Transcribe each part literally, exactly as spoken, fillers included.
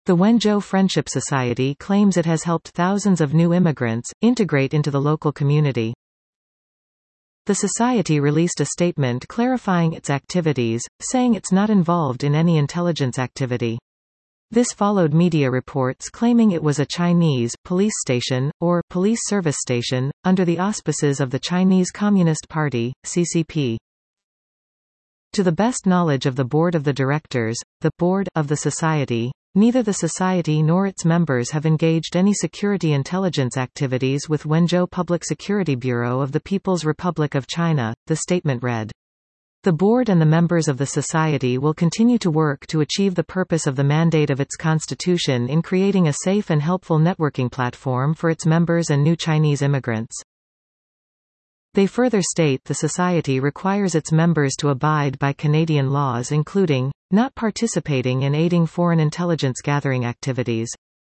The Wenzhou Friendship Society claims it has helped thousands of new immigrants integrate into the local community. The society released a statement clarifying its activities, saying it's not involved in any intelligence activity. This followed media reports claiming it was a Chinese police station, or police service station, under the auspices of the Chinese Communist Party, C C P. To the best knowledge of the Board of the Directors, the Board of the Society, neither the Society nor its members have engaged any security intelligence activities with Wenzhou Public Security Bureau of the People's Republic of China, the statement read. The Board and the members of the Society will continue to work to achieve the purpose of the mandate of its constitution in creating a safe and helpful networking platform for its members and new Chinese immigrants. They further state the Society requires its members to abide by Canadian laws including, not participating in aiding foreign intelligence gathering activities.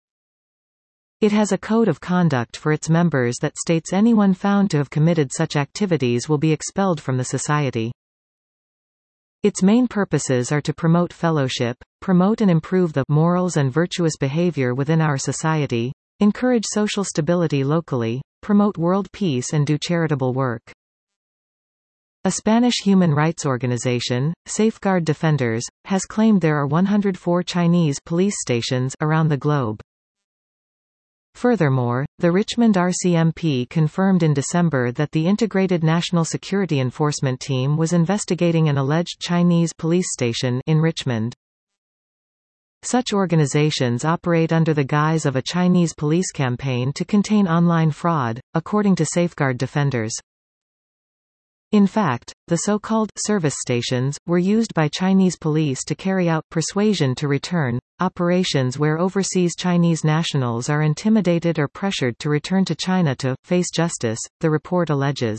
It has a code of conduct for its members that states anyone found to have committed such activities will be expelled from the Society. Its main purposes are to promote fellowship, promote and improve the morals and virtuous behavior within our society, encourage social stability locally, promote world peace and do charitable work. A Spanish human rights organization, Safeguard Defenders, has claimed there are one hundred four Chinese police stations around the globe. Furthermore, the Richmond R C M P confirmed in December that the Integrated National Security Enforcement Team was investigating an alleged Chinese police station in Richmond. Such organizations operate under the guise of a Chinese police campaign to contain online fraud, according to Safeguard Defenders. In fact, the so-called service stations were used by Chinese police to carry out persuasion to return operations where overseas Chinese nationals are intimidated or pressured to return to China to face justice, the report alleges.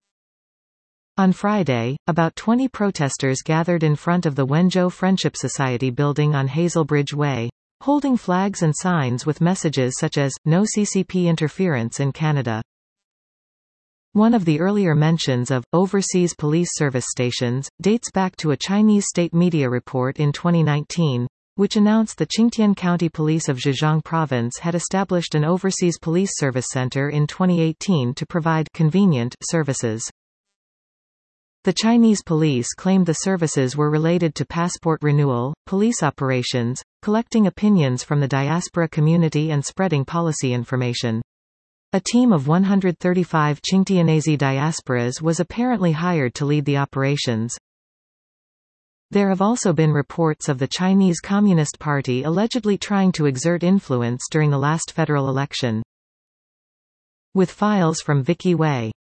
On Friday, about twenty protesters gathered in front of the Wenzhou Friendship Society building on Hazelbridge Way, holding flags and signs with messages such as, "No C C P interference in Canada." One of the earlier mentions of overseas police service stations dates back to a Chinese state media report in twenty nineteen, which announced the Qingtian County Police of Zhejiang Province had established an overseas police service center in twenty eighteen to provide convenient services. The Chinese police claimed the services were related to passport renewal, police operations, collecting opinions from the diaspora community and spreading policy information. A team of one hundred thirty-five Qingtianese diasporas was apparently hired to lead the operations. There have also been reports of the Chinese Communist Party allegedly trying to exert influence during the last federal election. With files from Vicky Wei.